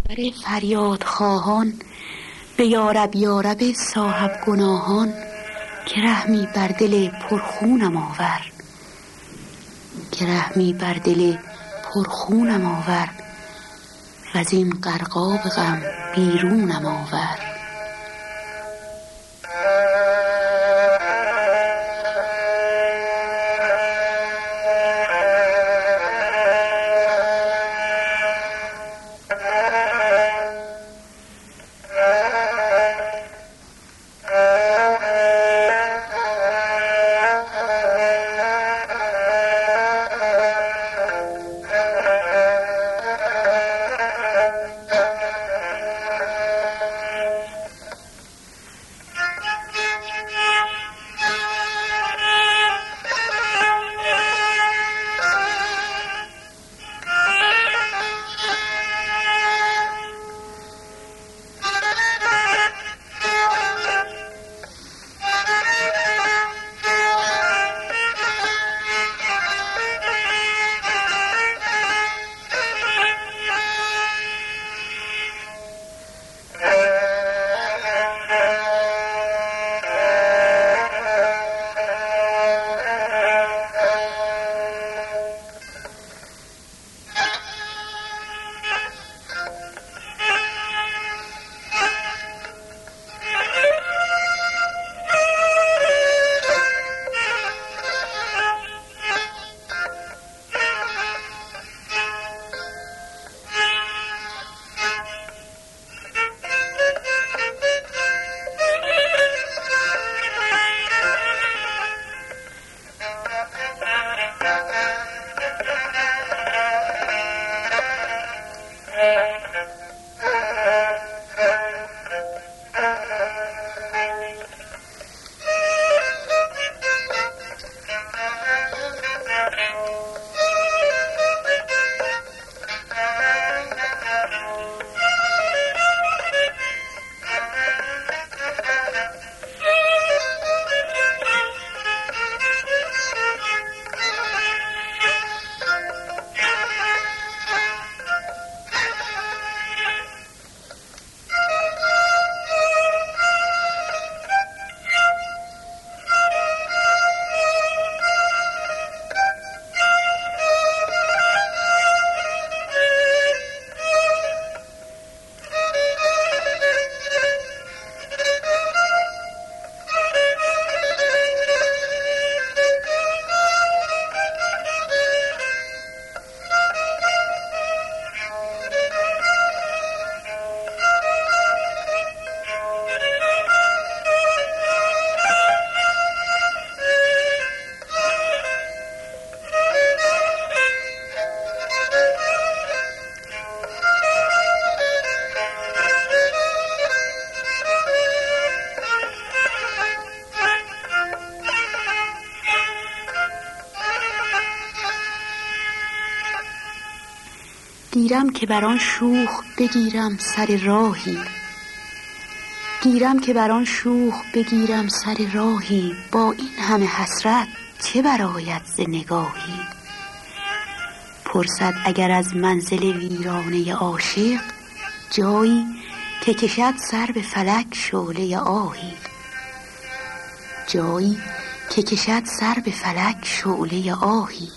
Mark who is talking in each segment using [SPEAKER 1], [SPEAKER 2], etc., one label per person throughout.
[SPEAKER 1] فریاد خواهان به یارب یارب صاحب گناهان، که رحمی بر دل پرخونم آور، که رحمی بر دل پرخونم آور، وز این غرقاب غم بیرونم آور. گیرم که بر آن شوخ بگیرم سر راهی، گیرم که بر آن شوخ بگیرم سر راهی، با این همه حسرت چه برآید ز نگاهی. پرسد اگر از منزل ویرانه عاشق، جایی که کشد سر به فلک شعله آهی، جایی که کشد سر به فلک شعله آهی.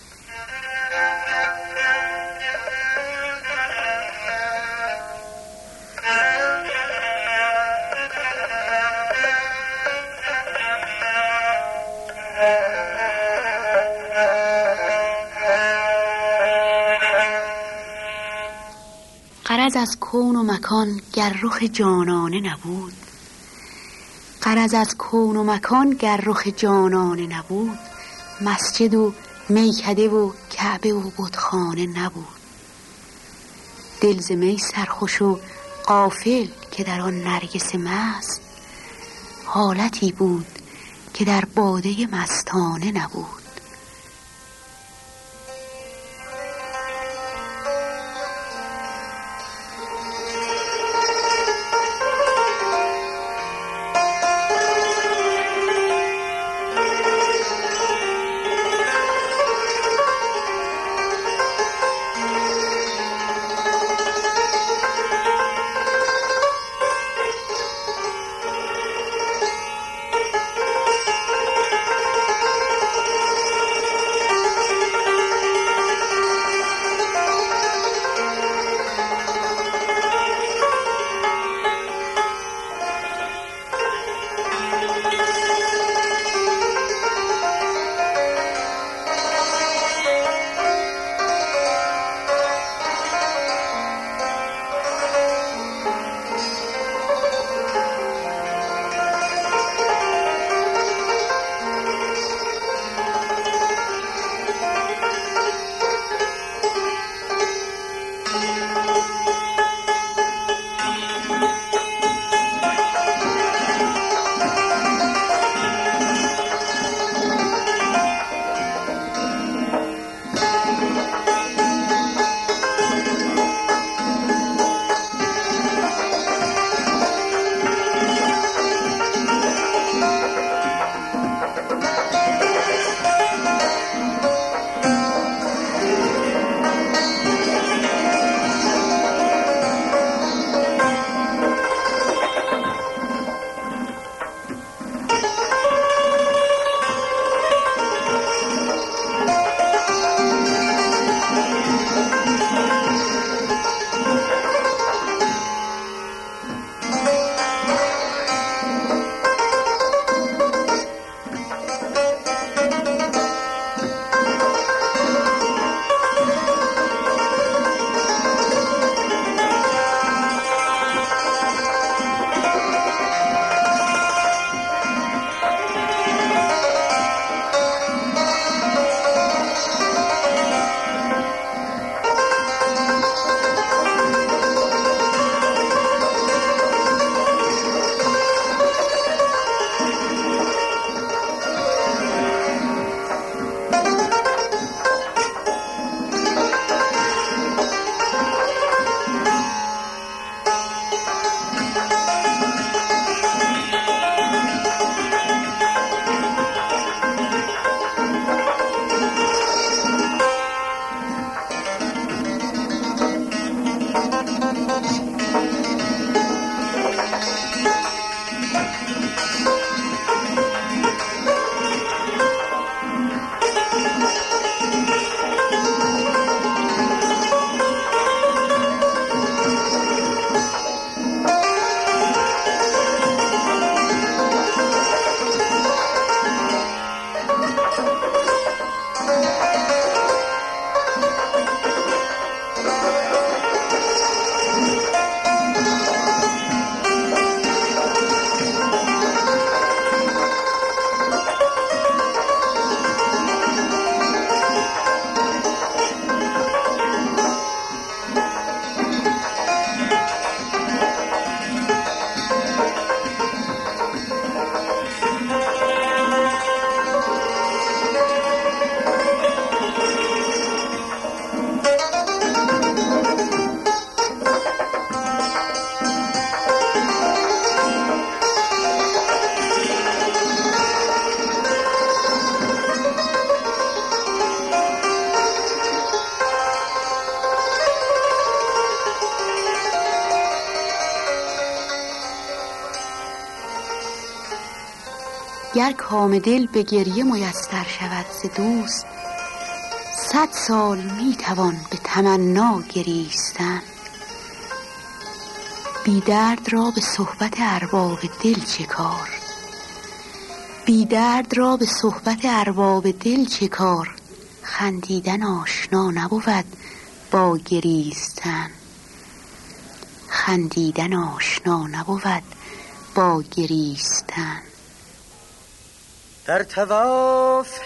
[SPEAKER 1] غرض از کون و مکان گر رخ جانانه نبود، غرض از کون و مکان گر رخ جانانه نبود، مسجد و میکده و کعبه و بتخانه نبود. دل ز می سرخوش و غافل که در آن نرگس مست، حالتی بود که در باده مستانه نبود. گر کام دل به گریه میسر شود ز دوست، 100 سال می توان به تمنا گریستن. بی درد را به صحبت ارباب دل چه کار، بی درد را به صحبت ارباب دل چه کار. خندیدن آشنا نبود با گریستن، خندیدن آشنا نبود با گریستن.
[SPEAKER 2] در طواف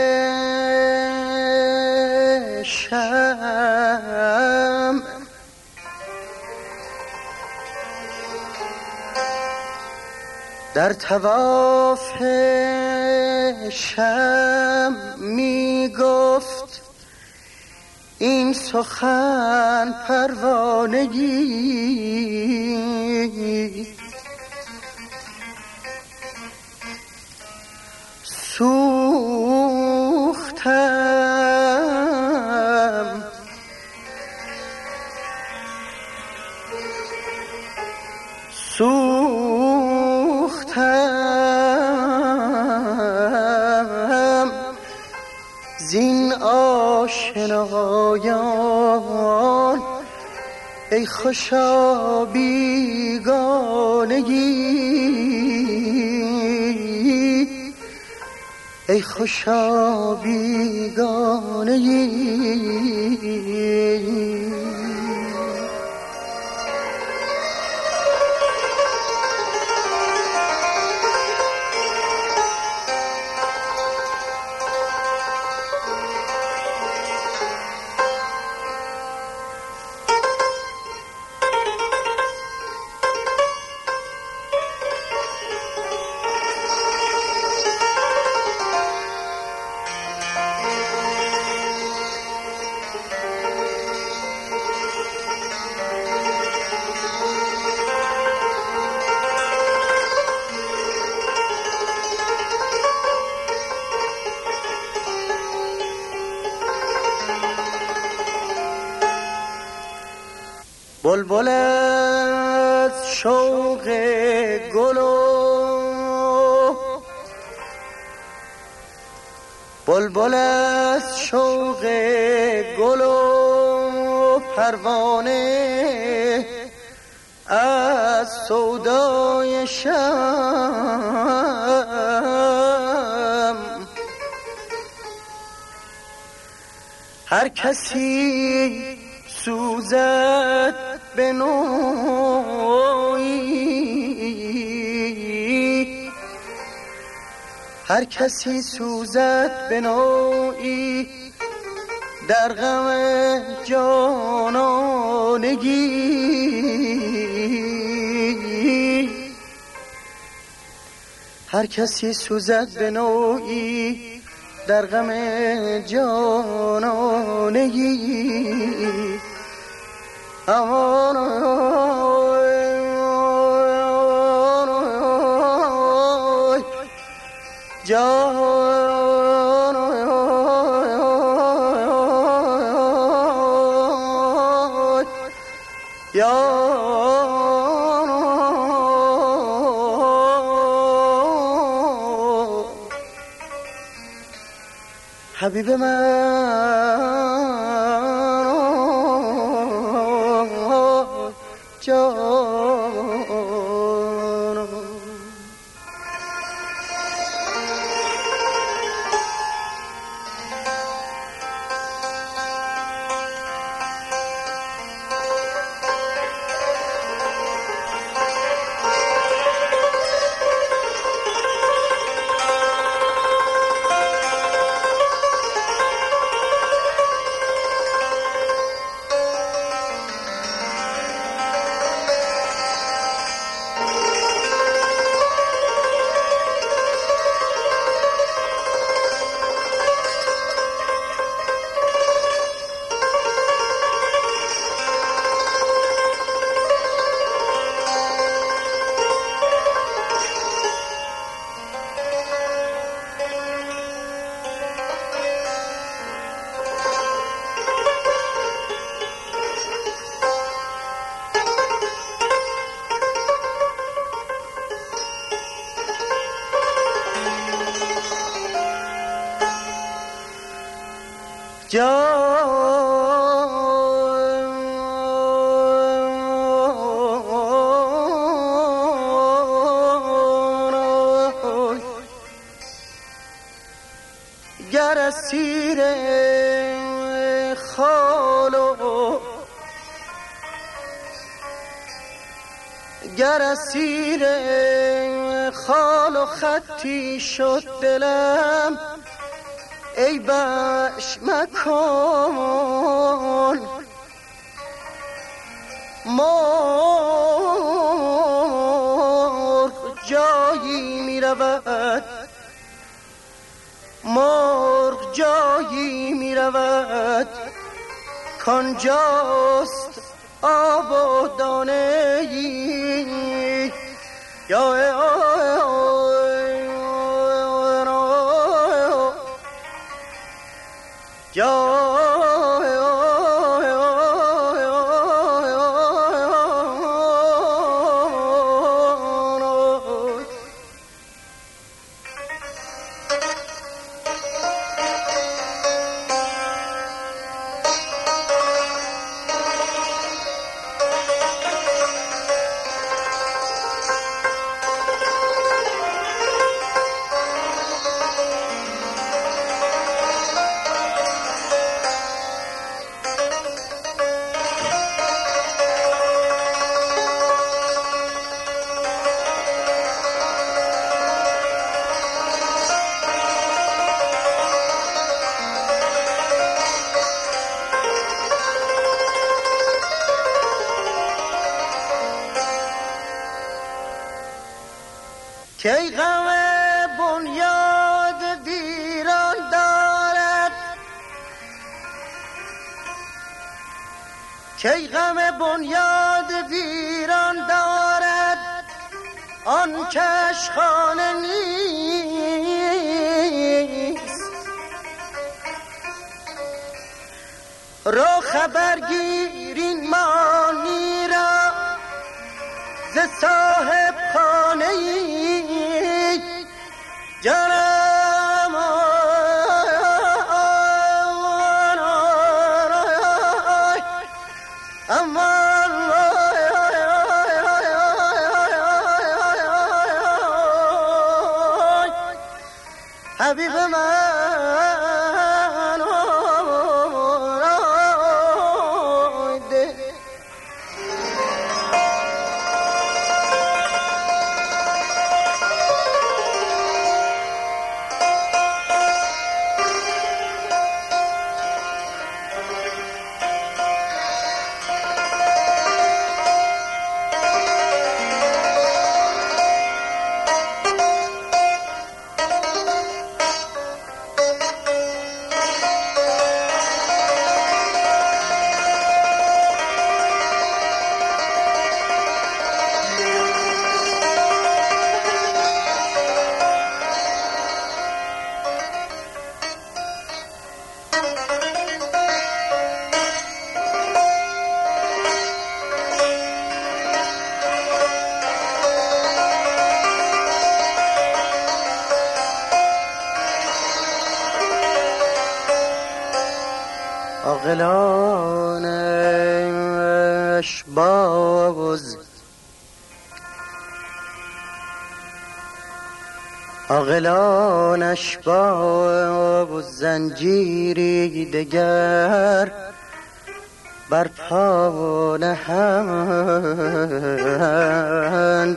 [SPEAKER 2] شم در طواف شم می گفت این سخن پروانگی، سوختم زین آشنایان ای خوشا بیگانگی، ای خوشا بیگانگی. بلبل از شوق گل بلبل از شوق گل و پروانه از سودای شم هر کسی سوزد به نوعی هر کسی سوزد به نوعی در غم جانانگی هر کسی سوزد به نوعی در غم جانانگی امان جان یا حبیب من جان گر اسیر خال و خطی شد دلم ای بش مکن مرغ جایی می رود مرغ جایی می رود کانجاست آب و دانه ای کی غم بنیاد ویران دارد کی غم بنیاد ویران دارد آن کش خانه نیست رو خبر گیرین ما نیست صاحب خانه ای جانم امان حبیب من عاقلانش باز عاقلانش با زنجیری دگر بر پا نهند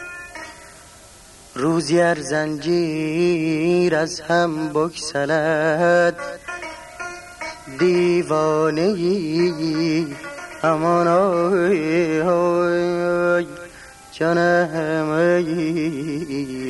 [SPEAKER 2] روزی ار زنجیر از هم بگسلد دیوانه‌ای امان آی جانم ای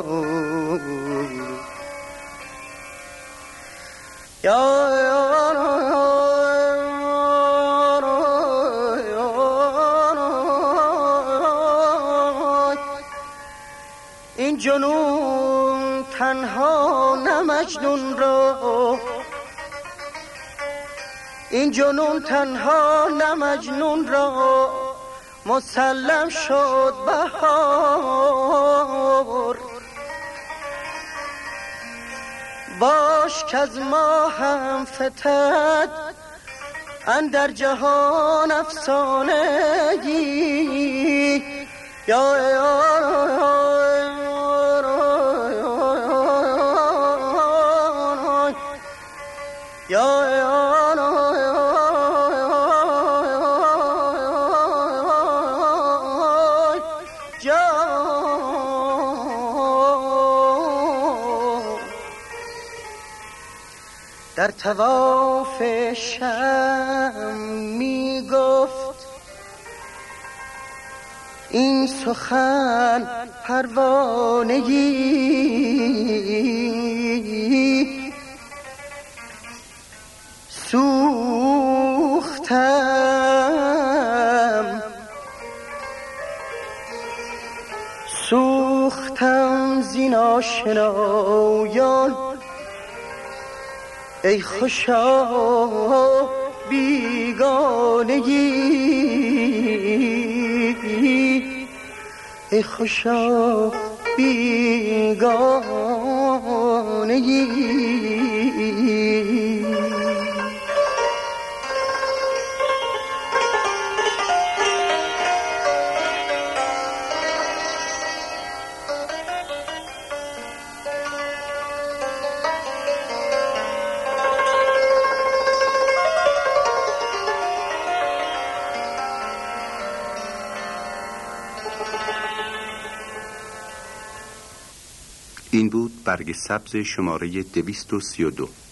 [SPEAKER 2] این جنون تنها نه مجنون را این جنون تنها نه مجنون را مسلم شد بهار باش که از ما هم فتد اندر جهان افسانگی یا در طواف شم می گفت این سخن پروانگی سوختم زین آشنایان ای خوشا بیگانگی ای خوشا بیگانگی
[SPEAKER 3] این بود برگ سبز شماره 232.